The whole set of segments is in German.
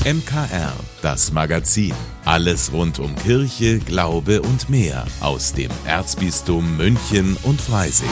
MKR, das Magazin. Alles rund um Kirche, Glaube und mehr aus dem Erzbistum München und Freising.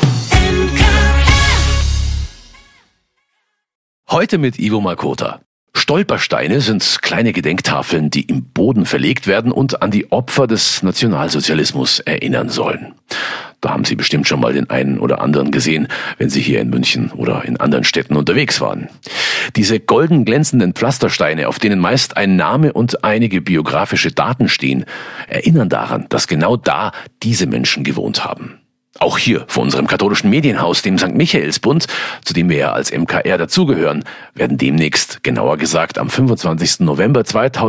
Heute mit Ivo Makota. Stolpersteine sind kleine Gedenktafeln, die im Boden verlegt werden und an die Opfer des Nationalsozialismus erinnern sollen. Da haben Sie bestimmt schon mal den einen oder anderen gesehen, wenn Sie hier in München oder in anderen Städten unterwegs waren. Diese golden glänzenden Pflastersteine, auf denen meist ein Name und einige biografische Daten stehen, erinnern daran, dass genau da diese Menschen gewohnt haben. Auch hier vor unserem katholischen Medienhaus, dem St. Michaelsbund, zu dem wir ja als MKR dazugehören, werden demnächst, genauer gesagt am 25. November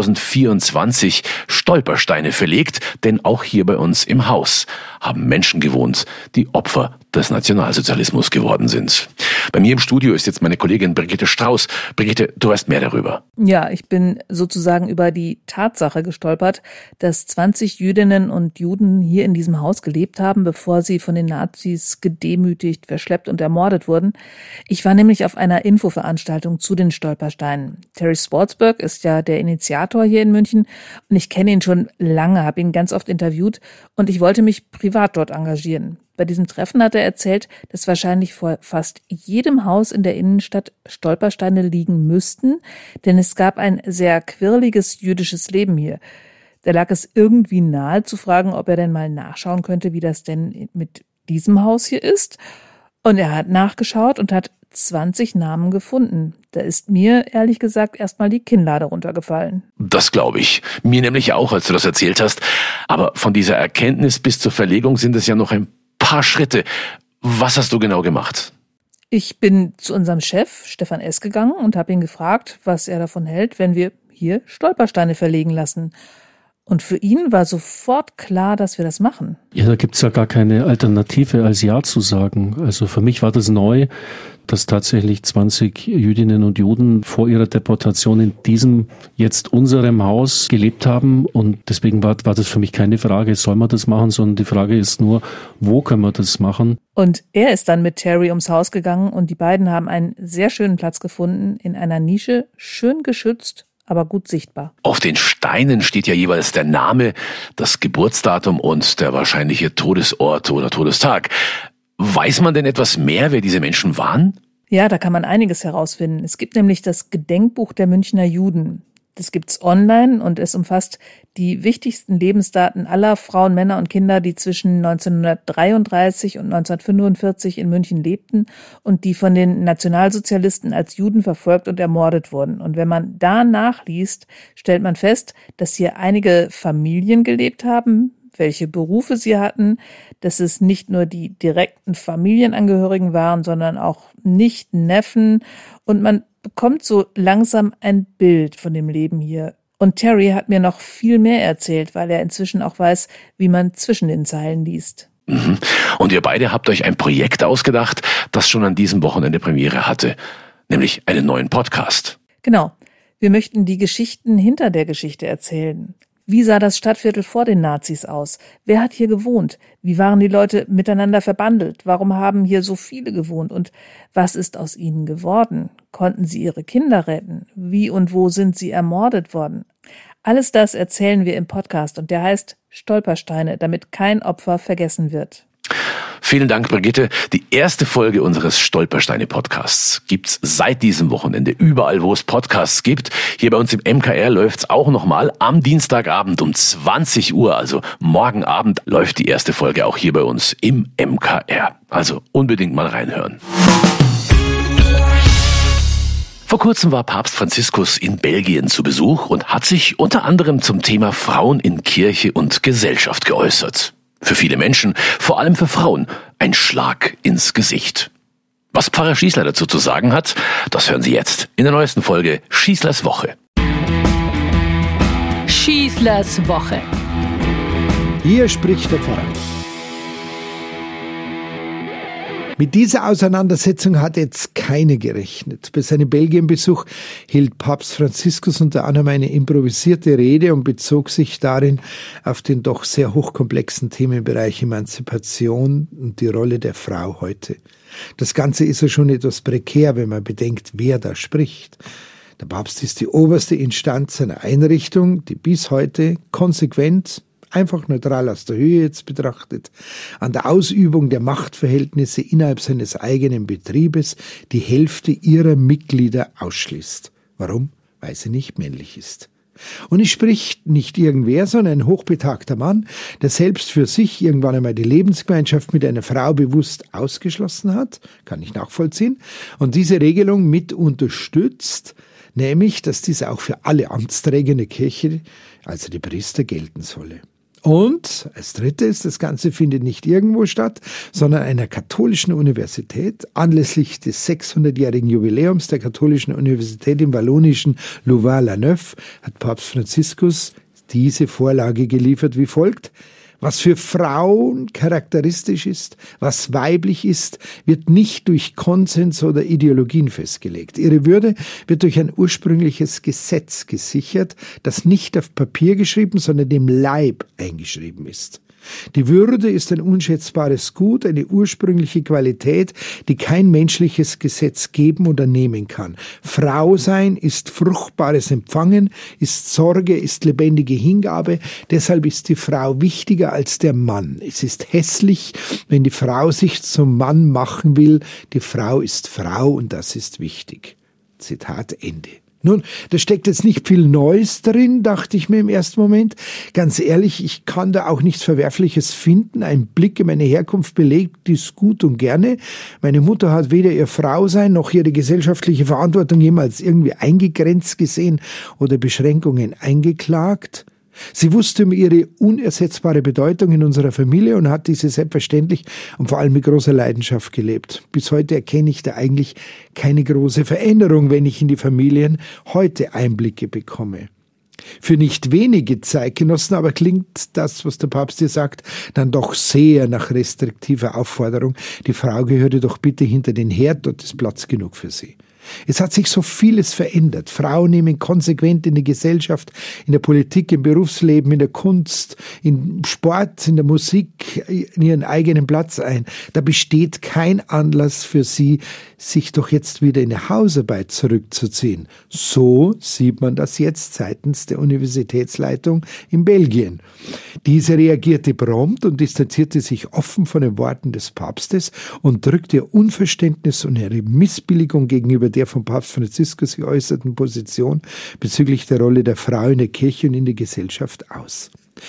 2024, Stolpersteine verlegt, denn auch hier bei uns im Haus haben Menschen gewohnt, die Opfer des Nationalsozialismus geworden sind. Bei mir im Studio ist jetzt meine Kollegin Brigitte Strauß. Brigitte, du weißt mehr darüber. Ja, ich bin sozusagen über die Tatsache gestolpert, dass 20 Jüdinnen und Juden hier in diesem Haus gelebt haben, bevor sie von den Nazis gedemütigt, verschleppt und ermordet wurden. Ich war nämlich auf einer Infoveranstaltung zu den Stolpersteinen. Terry Sportsberg ist ja der Initiator hier in München und ich kenne ihn schon lange, habe ihn ganz oft interviewt und ich wollte mich privat dort engagieren. Bei diesem Treffen hat er erzählt, dass wahrscheinlich vor fast jedem Haus in der Innenstadt Stolpersteine liegen müssten, denn es gab ein sehr quirliges jüdisches Leben hier. Da lag es irgendwie nahe zu fragen, ob er denn mal nachschauen könnte, wie das denn mit diesem Haus hier ist. Und er hat nachgeschaut und hat 20 Namen gefunden. Da ist mir, ehrlich gesagt, erstmal die Kinnlade runtergefallen. Das glaube ich. Mir nämlich auch, als du das erzählt hast. Aber von dieser Erkenntnis bis zur Verlegung sind es ja noch ein paar Schritte. Was hast du genau gemacht? Ich bin zu unserem Chef, Stefan S., gegangen und habe ihn gefragt, was er davon hält, wenn wir hier Stolpersteine verlegen lassen. Und für ihn war sofort klar, dass wir das machen. Ja, da gibt's ja gar keine Alternative als Ja zu sagen. Also für mich war das neu, dass tatsächlich 20 Jüdinnen und Juden vor ihrer Deportation in diesem, jetzt unserem Haus gelebt haben. Und deswegen war das für mich keine Frage, soll man das machen, sondern die Frage ist nur, wo können wir das machen? Und er ist dann mit Terry ums Haus gegangen und die beiden haben einen sehr schönen Platz gefunden, in einer Nische, schön geschützt, aber gut sichtbar. Auf den Steinen steht ja jeweils der Name, das Geburtsdatum und der wahrscheinliche Todesort oder Todestag. Weiß man denn etwas mehr, wer diese Menschen waren? Ja, da kann man einiges herausfinden. Es gibt nämlich das Gedenkbuch der Münchner Juden. Das gibt's online und es umfasst die wichtigsten Lebensdaten aller Frauen, Männer und Kinder, die zwischen 1933 und 1945 in München lebten und die von den Nationalsozialisten als Juden verfolgt und ermordet wurden. Und wenn man da nachliest, stellt man fest, dass hier einige Familien gelebt haben, welche Berufe sie hatten, dass es nicht nur die direkten Familienangehörigen waren, sondern auch Nicht-Neffen. Und man bekommt so langsam ein Bild von dem Leben hier. Und Terry hat mir noch viel mehr erzählt, weil er inzwischen auch weiß, wie man zwischen den Zeilen liest. Und ihr beide habt euch ein Projekt ausgedacht, das schon an diesem Wochenende Premiere hatte, nämlich einen neuen Podcast. Genau. Wir möchten die Geschichten hinter der Geschichte erzählen. Wie sah das Stadtviertel vor den Nazis aus? Wer hat hier gewohnt? Wie waren die Leute miteinander verbandelt? Warum haben hier so viele gewohnt? Und was ist aus ihnen geworden? Konnten sie ihre Kinder retten? Wie und wo sind sie ermordet worden? Alles das erzählen wir im Podcast und der heißt Stolpersteine, damit kein Opfer vergessen wird. Vielen Dank, Brigitte. Die erste Folge unseres Stolpersteine-Podcasts gibt's seit diesem Wochenende überall, wo es Podcasts gibt. Hier bei uns im MKR läuft's auch nochmal am Dienstagabend um 20 Uhr, also morgen Abend, läuft die erste Folge auch hier bei uns im MKR. Also unbedingt mal reinhören. Vor kurzem war Papst Franziskus in Belgien zu Besuch und hat sich unter anderem zum Thema Frauen in Kirche und Gesellschaft geäußert. Für viele Menschen, vor allem für Frauen, ein Schlag ins Gesicht. Was Pfarrer Schießler dazu zu sagen hat, das hören Sie jetzt in der neuesten Folge Schießlers Woche. Schießlers Woche. Hier spricht der Pfarrer. Mit dieser Auseinandersetzung hat jetzt keiner gerechnet. Bei seinem Belgien-Besuch hielt Papst Franziskus unter anderem eine improvisierte Rede und bezog sich darin auf den doch sehr hochkomplexen Themenbereich Emanzipation und die Rolle der Frau heute. Das Ganze ist ja schon etwas prekär, wenn man bedenkt, wer da spricht. Der Papst ist die oberste Instanz einer Einrichtung, die bis heute konsequent, einfach neutral aus der Höhe jetzt betrachtet, an der Ausübung der Machtverhältnisse innerhalb seines eigenen Betriebes die Hälfte ihrer Mitglieder ausschließt. Warum? Weil sie nicht männlich ist. Und es spricht nicht irgendwer, sondern ein hochbetagter Mann, der selbst für sich irgendwann einmal die Lebensgemeinschaft mit einer Frau bewusst ausgeschlossen hat, kann ich nachvollziehen, und diese Regelung mit unterstützt, nämlich, dass diese auch für alle Amtsträger in der Kirche, also die Priester, gelten solle. Und als drittes, das Ganze findet nicht irgendwo statt, sondern an einer katholischen Universität. Anlässlich des 600-jährigen Jubiläums der katholischen Universität im wallonischen Louvain-la-Neuve hat Papst Franziskus diese Vorlage geliefert wie folgt: Was für Frauen charakteristisch ist, was weiblich ist, wird nicht durch Konsens oder Ideologien festgelegt. Ihre Würde wird durch ein ursprüngliches Gesetz gesichert, das nicht auf Papier geschrieben, sondern dem Leib eingeschrieben ist. Die Würde ist ein unschätzbares Gut, eine ursprüngliche Qualität, die kein menschliches Gesetz geben oder nehmen kann. Frau sein ist fruchtbares Empfangen, ist Sorge, ist lebendige Hingabe. Deshalb ist die Frau wichtiger als der Mann. Es ist hässlich, wenn die Frau sich zum Mann machen will. Die Frau ist Frau und das ist wichtig. Zitat Ende. Nun, da steckt jetzt nicht viel Neues drin, dachte ich mir im ersten Moment. Ganz ehrlich, ich kann da auch nichts Verwerfliches finden. Ein Blick in meine Herkunft belegt dies gut und gerne. Meine Mutter hat weder ihr Frausein noch ihre gesellschaftliche Verantwortung jemals irgendwie eingegrenzt gesehen oder Beschränkungen eingeklagt. Sie wusste um ihre unersetzbare Bedeutung in unserer Familie und hat diese selbstverständlich und vor allem mit großer Leidenschaft gelebt. Bis heute erkenne ich da eigentlich keine große Veränderung, wenn ich in die Familien heute Einblicke bekomme. Für nicht wenige Zeitgenossen aber klingt das, was der Papst hier sagt, dann doch sehr nach restriktiver Aufforderung. Die Frau gehörte doch bitte hinter den Herd, dort ist Platz genug für sie. Es hat sich so vieles verändert. Frauen nehmen konsequent in der Gesellschaft, in der Politik, im Berufsleben, in der Kunst, im Sport, in der Musik ihren eigenen Platz ein. Da besteht kein Anlass für sie, sich doch jetzt wieder in die Hausarbeit zurückzuziehen. So sieht man das jetzt seitens der Universitätsleitung in Belgien. Diese reagierte prompt und distanzierte sich offen von den Worten des Papstes und drückte ihr Unverständnis und ihre Missbilligung gegenüber der von Papst Franziskus geäußerten Position bezüglich der Rolle der Frau in der Kirche und in der Gesellschaft aus.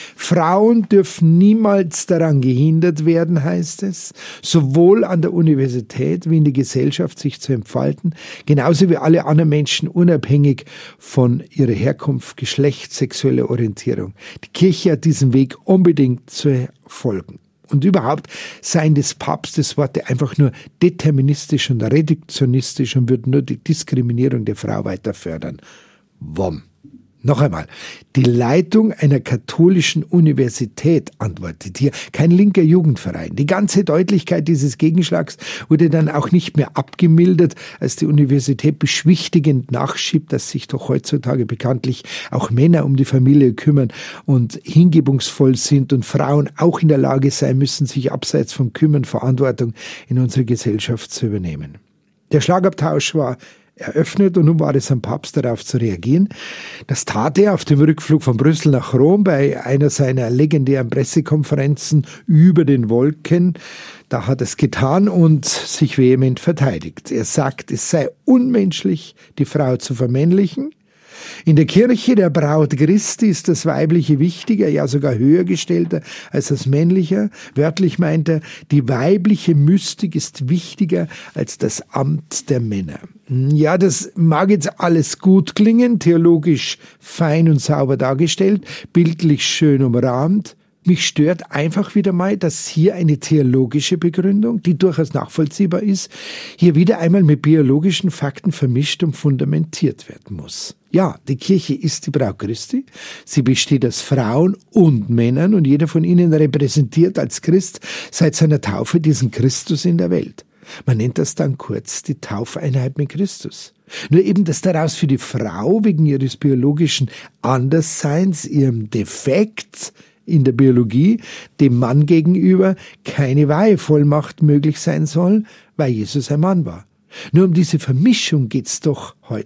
Frauen dürfen niemals daran gehindert werden, heißt es, sowohl an der Universität wie in der Gesellschaft sich zu entfalten, genauso wie alle anderen Menschen unabhängig von ihrer Herkunft, Geschlecht, sexueller Orientierung. Die Kirche hat diesen Weg unbedingt zu folgen. Und überhaupt seien des Papstes Worte einfach nur deterministisch und reduktionistisch und würden nur die Diskriminierung der Frau weiter fördern. Wom. Noch einmal, die Leitung einer katholischen Universität antwortet hier, kein linker Jugendverein. Die ganze Deutlichkeit dieses Gegenschlags wurde dann auch nicht mehr abgemildert, als die Universität beschwichtigend nachschiebt, dass sich doch heutzutage bekanntlich auch Männer um die Familie kümmern und hingebungsvoll sind und Frauen auch in der Lage sein müssen, sich abseits vom Kümmern Verantwortung in unserer Gesellschaft zu übernehmen. Der Schlagabtausch war eröffnet und nun war es am Papst, darauf zu reagieren. Das tat er auf dem Rückflug von Brüssel nach Rom bei einer seiner legendären Pressekonferenzen über den Wolken. Da hat er es getan und sich vehement verteidigt. Er sagt, es sei unmenschlich, die Frau zu vermännlichen. In der Kirche der Braut Christi ist das Weibliche wichtiger, ja sogar höher gestellter als das Männliche. Wörtlich meint er, die weibliche Mystik ist wichtiger als das Amt der Männer. Ja, das mag jetzt alles gut klingen, theologisch fein und sauber dargestellt, bildlich schön umrahmt. Mich stört einfach wieder mal, dass hier eine theologische Begründung, die durchaus nachvollziehbar ist, hier wieder einmal mit biologischen Fakten vermischt und fundamentiert werden muss. Ja, die Kirche ist die Braut Christi. Sie besteht aus Frauen und Männern und jeder von ihnen repräsentiert als Christ seit seiner Taufe diesen Christus in der Welt. Man nennt das dann kurz die Taufeinheit mit Christus. Nur eben, dass daraus für die Frau wegen ihres biologischen Andersseins, ihrem Defekt in der Biologie, dem Mann gegenüber keine Weihevollmacht möglich sein soll, weil Jesus ein Mann war. Nur um diese Vermischung geht's doch heute.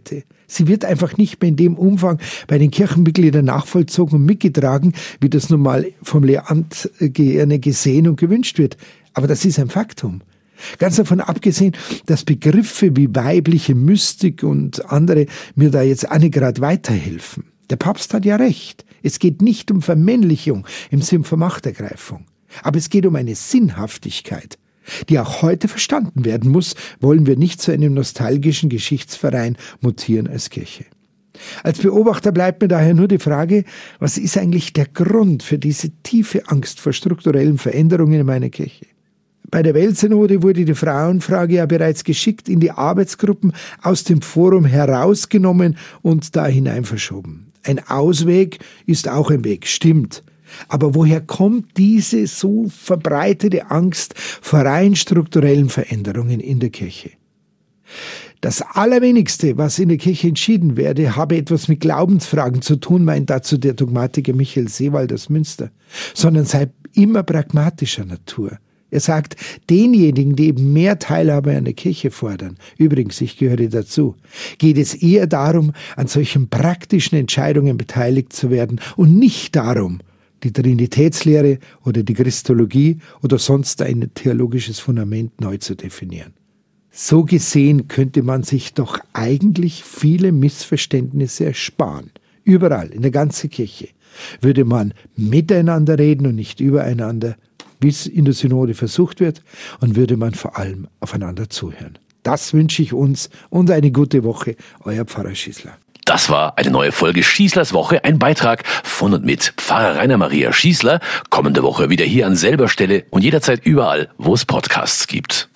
Sie wird einfach nicht mehr in dem Umfang bei den Kirchenmitgliedern nachvollzogen und mitgetragen, wie das nun mal vom Lehramt gerne gesehen und gewünscht wird. Aber das ist ein Faktum. Ganz davon abgesehen, dass Begriffe wie weibliche Mystik und andere mir da jetzt auch nicht gerade weiterhelfen. Der Papst hat ja recht. Es geht nicht um Vermännlichung im Sinn von Machtergreifung. Aber es geht um eine Sinnhaftigkeit, die auch heute verstanden werden muss, wollen wir nicht zu einem nostalgischen Geschichtsverein mutieren als Kirche. Als Beobachter bleibt mir daher nur die Frage, was ist eigentlich der Grund für diese tiefe Angst vor strukturellen Veränderungen in meiner Kirche? Bei der Weltsynode wurde die Frauenfrage ja bereits geschickt in die Arbeitsgruppen aus dem Forum herausgenommen und da hinein verschoben. Ein Ausweg ist auch ein Weg, stimmt. Aber woher kommt diese so verbreitete Angst vor rein strukturellen Veränderungen in der Kirche? Das Allerwenigste, was in der Kirche entschieden werde, habe etwas mit Glaubensfragen zu tun, meint dazu der Dogmatiker Michael Seewald aus Münster, sondern sei immer pragmatischer Natur. Er sagt, denjenigen, die eben mehr Teilhabe an der Kirche fordern, übrigens, ich gehöre dazu, geht es eher darum, an solchen praktischen Entscheidungen beteiligt zu werden und nicht darum, die Trinitätslehre oder die Christologie oder sonst ein theologisches Fundament neu zu definieren. So gesehen könnte man sich doch eigentlich viele Missverständnisse ersparen. Überall, in der ganzen Kirche, würde man miteinander reden und nicht übereinander, wie es in der Synode versucht wird, und würde man vor allem aufeinander zuhören. Das wünsche ich uns und eine gute Woche, euer Pfarrer Schießler. Das war eine neue Folge Schießlers Woche, ein Beitrag von und mit Pfarrer Rainer Maria Schießler. Kommende Woche wieder hier an selber Stelle und jederzeit überall, wo es Podcasts gibt.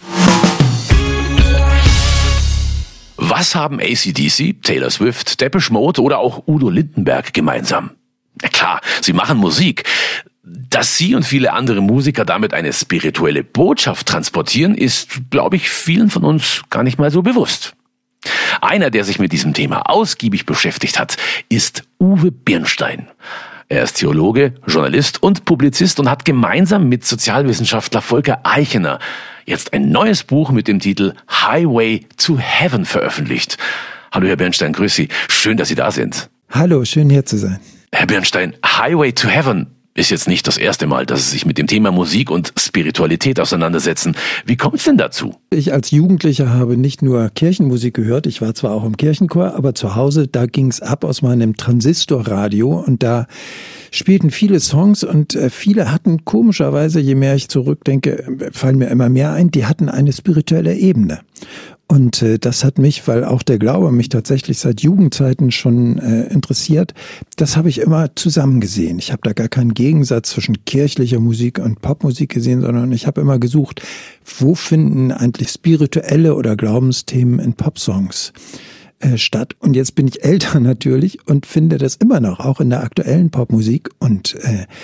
Was haben AC/DC, Taylor Swift, Depeche Mode oder auch Udo Lindenberg gemeinsam? Na klar, sie machen Musik. Dass sie und viele andere Musiker damit eine spirituelle Botschaft transportieren, ist, glaube ich, vielen von uns gar nicht mal so bewusst. Einer, der sich mit diesem Thema ausgiebig beschäftigt hat, ist Uwe Birnstein. Er ist Theologe, Journalist und Publizist und hat gemeinsam mit Sozialwissenschaftler Volker Eichener jetzt ein neues Buch mit dem Titel Highway to Heaven veröffentlicht. Hallo Herr Birnstein, grüß Sie. Schön, dass Sie da sind. Hallo, schön hier zu sein. Herr Birnstein, Highway to Heaven ist jetzt nicht das erste Mal, dass Sie sich mit dem Thema Musik und Spiritualität auseinandersetzen. Wie kommt es denn dazu? Ich als Jugendlicher habe nicht nur Kirchenmusik gehört, ich war zwar auch im Kirchenchor, aber zu Hause, da ging's ab aus meinem Transistorradio und da spielten viele Songs und viele hatten komischerweise, je mehr ich zurückdenke, fallen mir immer mehr ein, die hatten eine spirituelle Ebene. Und das hat mich, weil auch der Glaube mich tatsächlich seit Jugendzeiten schon interessiert, das habe ich immer zusammen gesehen. Ich habe da gar keinen Gegensatz zwischen kirchlicher Musik und Popmusik gesehen, sondern ich habe immer gesucht, wo finden eigentlich spirituelle oder Glaubensthemen in Popsongs statt. Und jetzt bin ich älter natürlich und finde das immer noch, auch in der aktuellen Popmusik und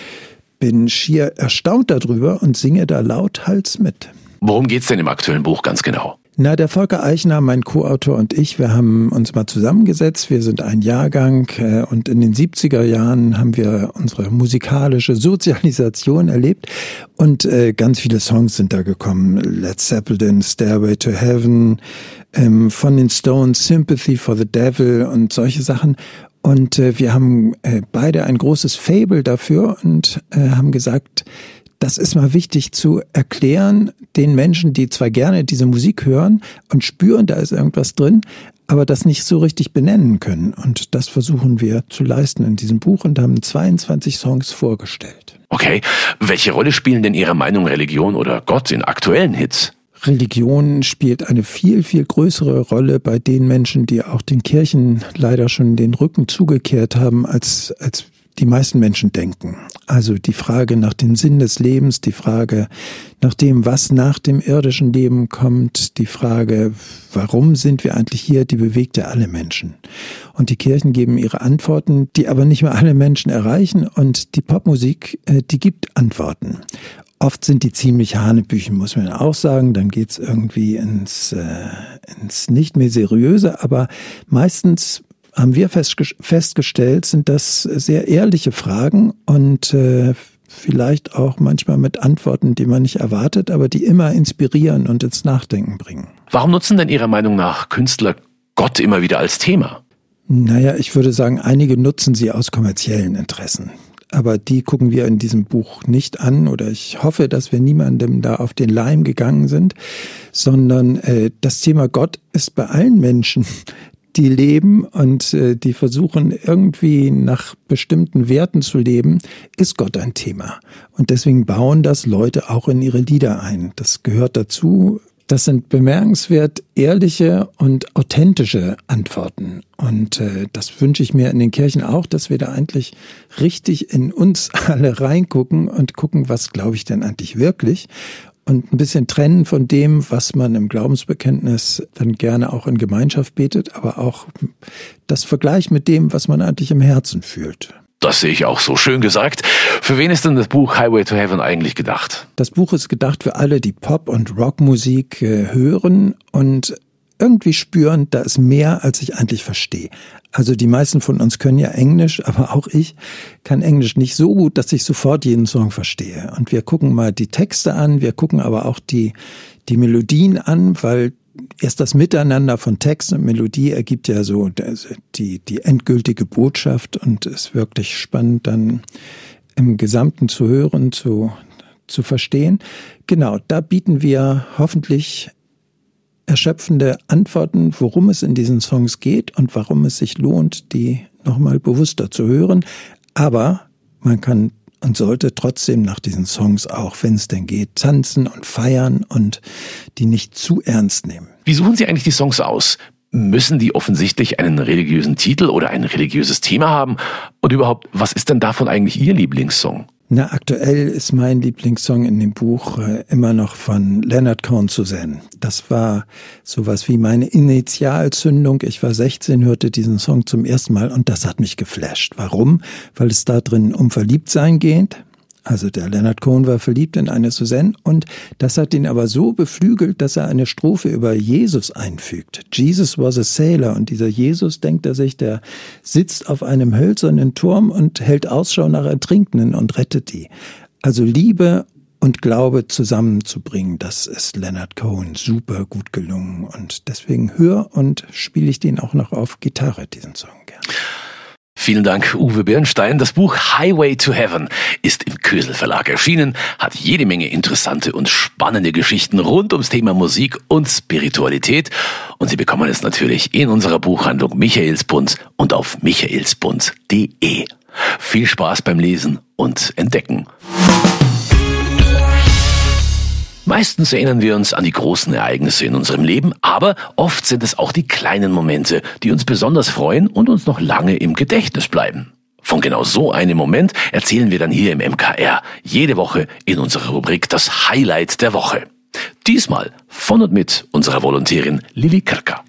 bin schier erstaunt darüber und singe da lauthals mit. Worum geht's denn im aktuellen Buch ganz genau? Na, der Volker Eichener, mein Co-Autor und ich, wir haben uns mal zusammengesetzt. Wir sind ein Jahrgang und in den 70er Jahren haben wir unsere musikalische Sozialisation erlebt und ganz viele Songs sind da gekommen. Led Zeppelin, Stairway to Heaven, von den Stones, Sympathy for the Devil und solche Sachen. Und wir haben beide ein großes Faible dafür und haben gesagt, das ist mal wichtig zu erklären den Menschen, die zwar gerne diese Musik hören und spüren, da ist irgendwas drin, aber das nicht so richtig benennen können. Und das versuchen wir zu leisten in diesem Buch und haben 22 Songs vorgestellt. Okay, welche Rolle spielen denn Ihrer Meinung Religion oder Gott in aktuellen Hits? Religion spielt eine viel, viel größere Rolle bei den Menschen, die auch den Kirchen leider schon den Rücken zugekehrt haben, als die meisten Menschen denken. Also die Frage nach dem Sinn des Lebens, die Frage nach dem, was nach dem irdischen Leben kommt, die Frage, warum sind wir eigentlich hier, die bewegt ja alle Menschen. Und die Kirchen geben ihre Antworten, die aber nicht mehr alle Menschen erreichen. Und die Popmusik, die gibt Antworten. Oft sind die ziemlich hanebüchen, muss man auch sagen. Dann geht's irgendwie ins nicht mehr Seriöse, aber meistens haben wir festgestellt, sind das sehr ehrliche Fragen und vielleicht auch manchmal mit Antworten, die man nicht erwartet, aber die immer inspirieren und ins Nachdenken bringen. Warum nutzen denn Ihrer Meinung nach Künstler Gott immer wieder als Thema? Naja, ich würde sagen, einige nutzen sie aus kommerziellen Interessen. Aber die gucken wir in diesem Buch nicht an, oder ich hoffe, dass wir niemandem da auf den Leim gegangen sind, sondern das Thema Gott ist bei allen Menschen, die leben und die versuchen irgendwie nach bestimmten Werten zu leben, ist Gott ein Thema. Und deswegen bauen das Leute auch in ihre Lieder ein. Das gehört dazu. Das sind bemerkenswert ehrliche und authentische Antworten. Und das wünsche ich mir in den Kirchen auch, dass wir da eigentlich richtig in uns alle reingucken und gucken, was glaube ich denn eigentlich wirklich? Und ein bisschen trennen von dem, was man im Glaubensbekenntnis dann gerne auch in Gemeinschaft betet, aber auch das Vergleich mit dem, was man eigentlich im Herzen fühlt. Das sehe ich auch so. Schön gesagt. Für wen ist denn das Buch Highway to Heaven eigentlich gedacht? Das Buch ist gedacht für alle, die Pop- und Rockmusik hören und irgendwie spüren, da ist mehr, als ich eigentlich verstehe. Also die meisten von uns können ja Englisch, aber auch ich kann Englisch nicht so gut, dass ich sofort jeden Song verstehe. Und wir gucken mal die Texte an, wir gucken aber auch die Melodien an, weil erst das Miteinander von Text und Melodie ergibt ja so die endgültige Botschaft und ist wirklich spannend dann im Gesamten zu hören, zu verstehen. Genau, da bieten wir hoffentlich erschöpfende Antworten, worum es in diesen Songs geht und warum es sich lohnt, die nochmal bewusster zu hören. Aber man kann und sollte trotzdem nach diesen Songs auch, wenn es denn geht, tanzen und feiern und die nicht zu ernst nehmen. Wie suchen Sie eigentlich die Songs aus? Müssen die offensichtlich einen religiösen Titel oder ein religiöses Thema haben? Und überhaupt, was ist denn davon eigentlich Ihr Lieblingssong? Na, aktuell ist mein Lieblingssong in dem Buch immer noch von Leonard Cohen, Suzanne. Das war sowas wie meine Initialzündung. Ich war 16, hörte diesen Song zum ersten Mal und das hat mich geflasht. Warum? Weil es da drin um Verliebtsein geht. Also der Leonard Cohen war verliebt in eine Suzanne und das hat ihn aber so beflügelt, dass er eine Strophe über Jesus einfügt. Jesus was a sailor und dieser Jesus, denkt er sich, der sitzt auf einem hölzernen Turm und hält Ausschau nach Ertrinkenden und rettet die. Also Liebe und Glaube zusammenzubringen, das ist Leonard Cohen super gut gelungen und deswegen höre und spiele ich den auch noch auf Gitarre, diesen Song gern. Vielen Dank, Uwe Birnstein. Das Buch Highway to Heaven ist im Kösel Verlag erschienen, hat jede Menge interessante und spannende Geschichten rund ums Thema Musik und Spiritualität. Und Sie bekommen es natürlich in unserer Buchhandlung Michaelsbund und auf michaelsbund.de. Viel Spaß beim Lesen und Entdecken. Meistens erinnern wir uns an die großen Ereignisse in unserem Leben, aber oft sind es auch die kleinen Momente, die uns besonders freuen und uns noch lange im Gedächtnis bleiben. Von genau so einem Moment erzählen wir dann hier im MKR jede Woche in unserer Rubrik Das Highlight der Woche. Diesmal von und mit unserer Volontärin Lilly Kirker.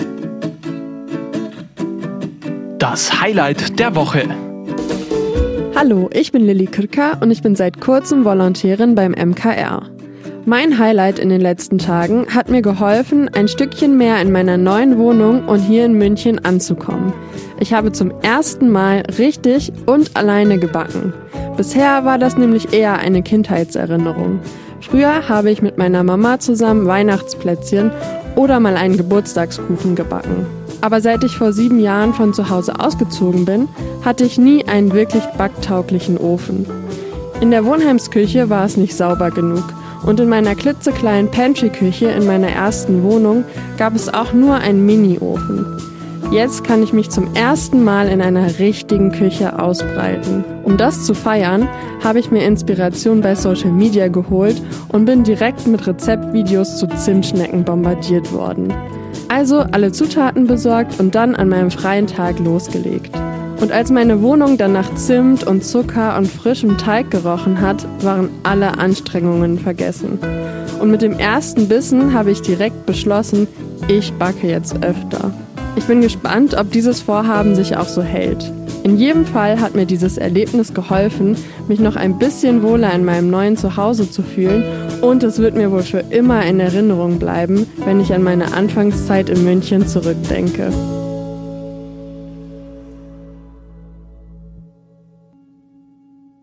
Das Highlight der Woche. Hallo, ich bin Lilly Kirker und ich bin seit kurzem Volontärin beim MKR. Mein Highlight in den letzten Tagen hat mir geholfen, ein Stückchen mehr in meiner neuen Wohnung und hier in München anzukommen. Ich habe zum ersten Mal richtig und alleine gebacken. Bisher war das nämlich eher eine Kindheitserinnerung. Früher habe ich mit meiner Mama zusammen Weihnachtsplätzchen oder mal einen Geburtstagskuchen gebacken. Aber seit ich vor 7 Jahren von zu Hause ausgezogen bin, hatte ich nie einen wirklich backtauglichen Ofen. In der Wohnheimsküche war es nicht sauber genug. Und in meiner klitzekleinen Pantry-Küche in meiner ersten Wohnung gab es auch nur einen Mini-Ofen. Jetzt kann ich mich zum ersten Mal in einer richtigen Küche ausbreiten. Um das zu feiern, habe ich mir Inspiration bei Social Media geholt und bin direkt mit Rezeptvideos zu Zimtschnecken bombardiert worden. Also alle Zutaten besorgt und dann an meinem freien Tag losgelegt. Und als meine Wohnung dann nach Zimt und Zucker und frischem Teig gerochen hat, waren alle Anstrengungen vergessen. Und mit dem ersten Bissen habe ich direkt beschlossen, ich backe jetzt öfter. Ich bin gespannt, ob dieses Vorhaben sich auch so hält. In jedem Fall hat mir dieses Erlebnis geholfen, mich noch ein bisschen wohler in meinem neuen Zuhause zu fühlen und es wird mir wohl für immer in Erinnerung bleiben, wenn ich an meine Anfangszeit in München zurückdenke.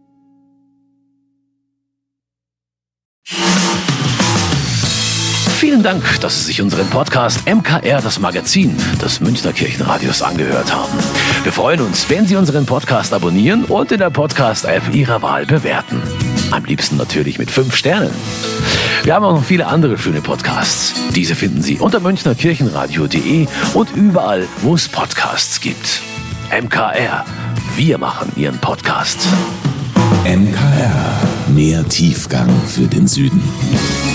Vielen Vielen Dank, dass Sie sich unseren Podcast MKR, das Magazin des Münchner Kirchenradios, angehört haben. Wir freuen uns, wenn Sie unseren Podcast abonnieren und in der Podcast-App Ihrer Wahl bewerten. Am liebsten natürlich mit 5 Sternen. Wir haben auch noch viele andere schöne Podcasts. Diese finden Sie unter münchnerkirchenradio.de und überall, wo es Podcasts gibt. MKR, wir machen Ihren Podcast. MKR, mehr Tiefgang für den Süden.